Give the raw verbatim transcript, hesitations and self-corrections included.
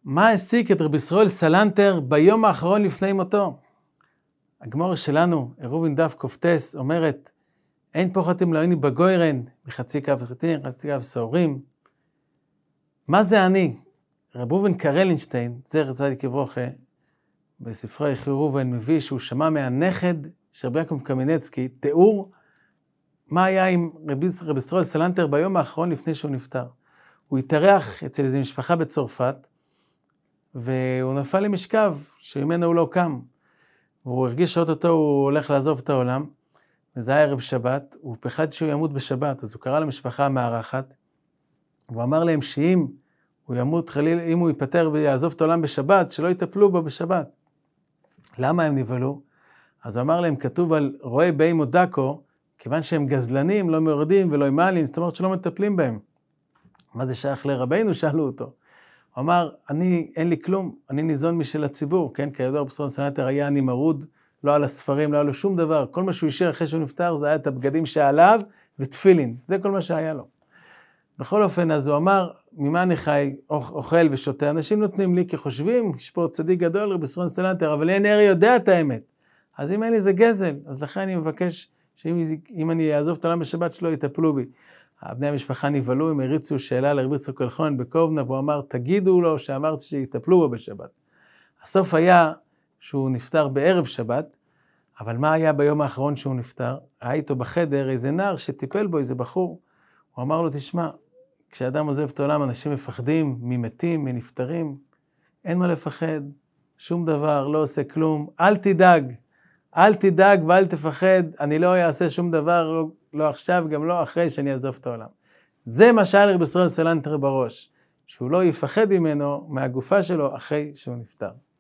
מה העסיק את רבי ישראל סלנטר ביום האחרון לפני מותו? הגמרא שלנו, עירובין דף קופטס, אומרת, אין פוחתים לעוני בגוירן, מחצי קו חיטין, חצי קו שעורים. מה זה אני? רב ראובן קרלינשטיין, זכר צדיק לברכה, בספרו יחי ראובן מביא שהוא שמע מהנכד של רבי יעקב קמינצקי, תיאור מה היה עם רבי, רבי ישראל סלנטר ביום האחרון לפני שהוא נפטר. הוא התארח אצל איזו משפחה בצרפת, והוא נפל למשכב שממנו הוא לא קם. והוא הרגיש שאו-טו-טו הוא הולך לעזוב את העולם, וזה היה ערב שבת, הוא פחד שהוא ימות בשבת, אז הוא קרא למשפחה המארחת, והוא אמר להם שאם הוא ימות חליל, אם הוא ייפטר ויעזוב את העולם בשבת, שלא יטפלו בו בשבת. למה הם נבהלו? אז הוא אמר להם, כתוב על רועי באימו דקו, כיוון שהם גזלנים, לא מורדים ולא מעלין, זאת אומרת שלא מטפלים בהם. מה זה שייך לרבינו? שאלו אותו. הוא אמר, אני, אין לי כלום, אני ניזון משל הציבור, כן? כידוע רבי ישראל סלנטר היה אני מרוד, לא על הספרים, לא היה לו שום דבר. כל מה שהוא השאיר אחרי שהוא נפטר, זה היה את הבגדים שעליו ותפילין. זה כל מה שהיה לו. בכל אופן, אז הוא אמר, ממה אני חי, אוכל ושותה? אנשים נותנים לי כי חושבים, יש פה צדיק גדול, רבי ישראל סלנטר, אבל אין הרי יודע את האמת. אז אם אין לי זה גזל, אז לכן אני מבקש שאם אני אעזוב את העולם בשבת שלו, יטפלו בי. בני המשפחה נבהלו, הם הריצו שאלה לרבי יצחק אלחונן בקובנה, והוא אמר, תגידו לו שאמרתי שיטפלו בו בשבת. הסוף היה שהוא נפטר בערב שבת, אבל מה היה ביום האחרון שהוא נפטר? היה איתו בחדר איזה נער שטיפל בו, איזה בחור. הוא אמר לו, תשמע, כשאדם עוזב את העולם, אנשים מפחדים ממתים, מנפטרים. אין מה לפחד, שום דבר, לא עושה כלום. אל תדאג, אל תדאג ואל תפחד, אני לא אעשה שום דבר, לא, לא עכשיו, גם לא אחרי שאני אעזוב את העולם. זה מה שהיה לרבי ישראל סלנטר בראש, שהוא לא יפחד ממנו, מהגופה שלו, אחרי שהוא נפטר.